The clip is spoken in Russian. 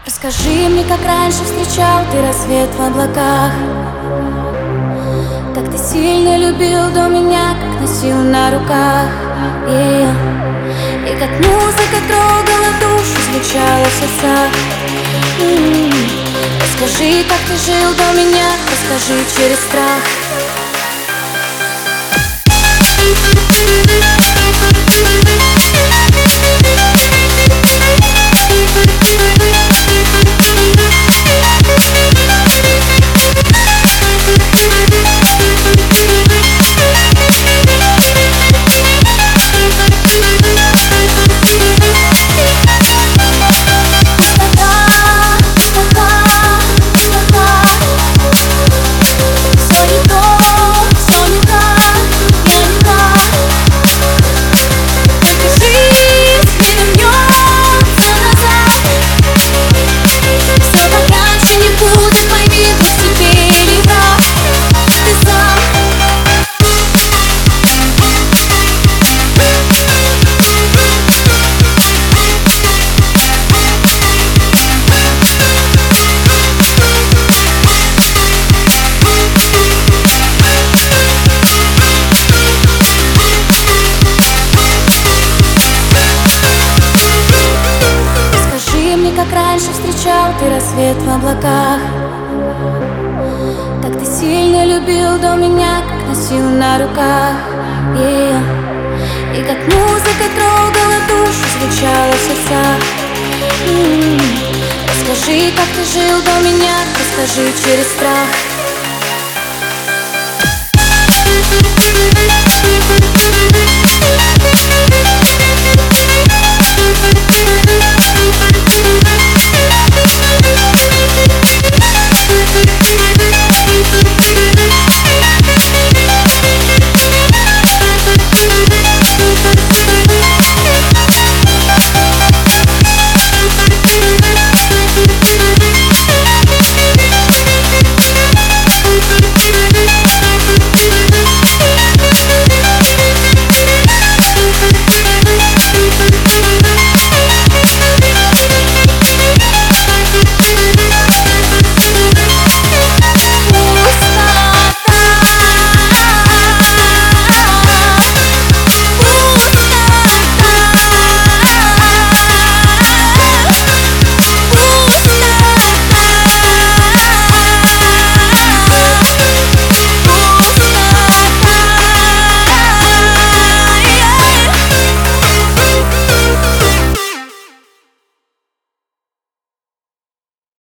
Расскажи мне, как раньше встречал ты рассвет в облаках. Как ты сильно любил до меня, как носил на руках. И как музыка трогала душу, звучала в сердцах. Расскажи, как ты жил до меня, расскажи через страх. Как раньше встречал ты рассвет в облаках. Как ты сильно любил до меня, как носил на руках. И как музыка трогала душу, звучала в сердцах. Расскажи, как ты жил до меня, расскажи через страх.